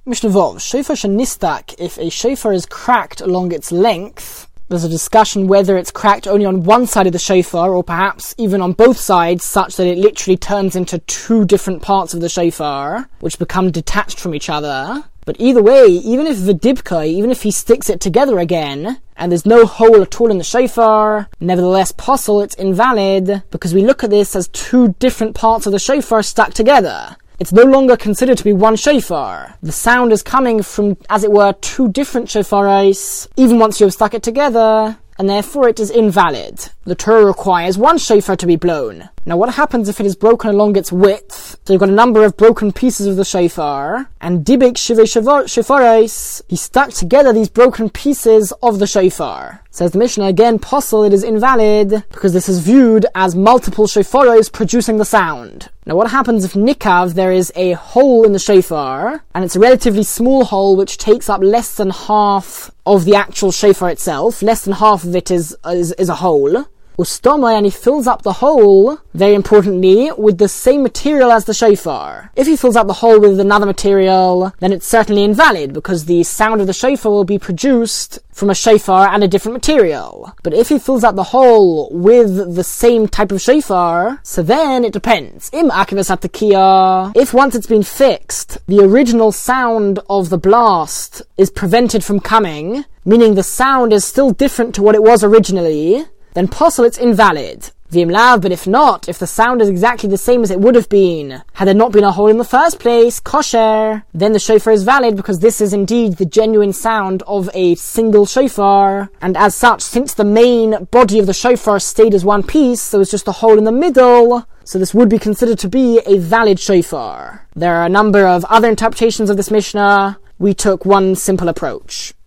Mishnah Vov, shofar shenistak, if a shofar is cracked along its length, there's a discussion whether it's cracked only on one side of the shofar or perhaps even on both sides, such that it literally turns into two different parts of the shofar, which become detached from each other. But either way, even if Vidibka, even if he sticks it together again, and there's no hole at all in the shofar, nevertheless possible, it's invalid, because we look at this as two different parts of the shofar stuck together. It's no longer considered to be one shofar. The sound is coming from, as it were, two different shofarais, even once you have stuck it together, and therefore it is invalid. The Torah requires one shofar to be blown. Now what happens if it is broken along its width? So you've got a number of broken pieces of the shofar, and Dibek Shivei Shofarais, he stuck together these broken pieces of the shofar. Says the Mishnah, again, possible, it is invalid, because this is viewed as multiple shofaros producing the sound. Now what happens if Nikav, there is a hole in the shofar, and it's a relatively small hole which takes up less than half of the actual shofar itself, less than half of it is a hole. Ustoma, and he fills up the hole, very importantly, with the same material as the shofar. If he fills up the hole with another material, then it's certainly invalid, because the sound of the shofar will be produced from a shofar and a different material. But if he fills up the hole with the same type of shofar, so then it depends. Im akivas atakia, if once it's been fixed, the original sound of the blast is prevented from coming, meaning the sound is still different to what it was originally, then possible it's invalid. V'im lav, but if not, if the sound is exactly the same as it would have been, had there not been a hole in the first place, kosher, then the shofar is valid, because this is indeed the genuine sound of a single shofar, and as such, since the main body of the shofar stayed as one piece, there was just a hole in the middle, so this would be considered to be a valid shofar. There are a number of other interpretations of this Mishnah. We took one simple approach.